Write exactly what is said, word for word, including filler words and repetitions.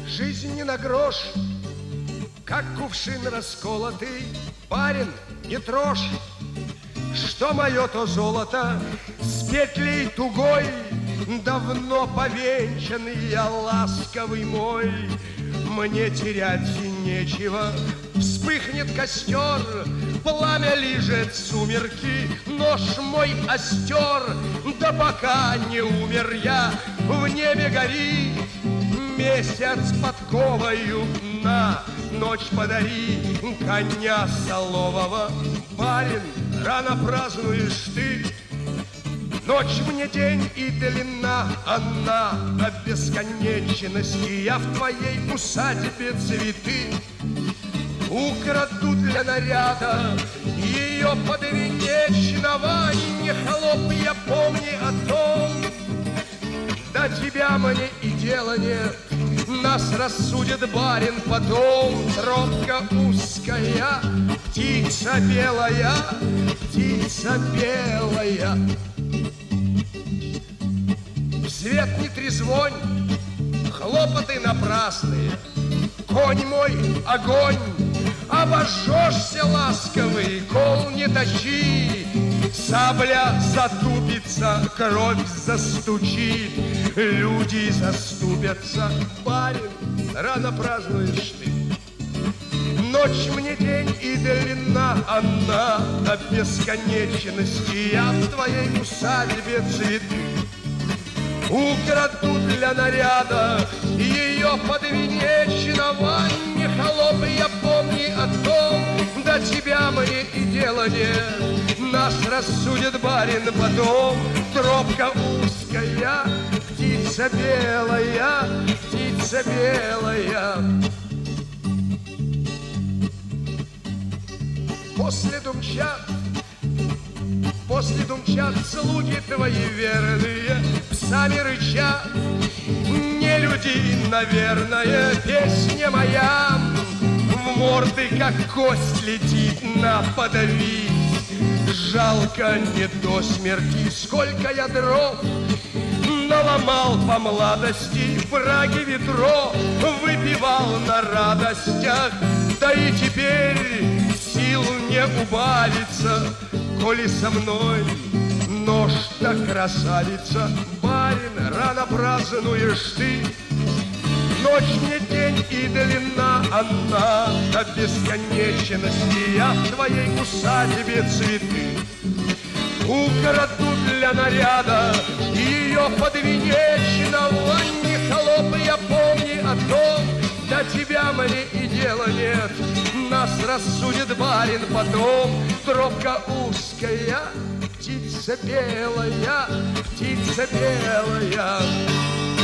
Жизнь не на грош, как кувшин расколотый. Барин, не трожь, что мое, то золото с петлей тугой. Давно повенчанный я, ласковый мой, мне терять нечего. Вспыхнет костер, пламя лижет сумерки, нож мой остер, да пока не умер я, в небе горит месяц подковою. На ночь подари коня солового. Барин, рано празднуешь ты, ночь мне день и длина, она до бесконечности. Я в твоей усадьбе цветы украду для наряда ее подвенечного. Не холоп, я помни о том, до тебя мне и дела нет. Нас рассудит барин потом. Тропка узкая, птица белая, птица белая. Свет не трезвонь, хлопоты напрасные. Конь мой, огонь, обожжешься, ласковый, кол не точи. Сабля затупится, кровь застучит, люди заступятся. Барин, рано празднуешь ты, ночь мне день и длина, она до бесконечности. Я в твоей усадьбе цветы украду для наряда ее подвенечного. Не холоп, я помни о том, до тебя мне и дела нет. Нас рассудит барин потом. Тропка узкая, птица белая, птица белая. После думчат, после думчат слуги твои верные, псами рычат, не люди, наверное. Песня моя в морды, как кость, летит на подавись. Жалко не до смерти, сколько я дров наломал по молодости. В Праге ветро выпивал на радостях, да и теперь сил не убавится, коли со мной нож-то красавица. Барин, рано празднуешь ты, ночь мне день и длина, она до бесконечности. Я в твоей усадьбе цветы украду для наряда ее подвенечного. Не холоп, я помни о том, до тебя мне и дела нет. Нас рассудит барин потом. Тропка узкая, птица белая, птица белая.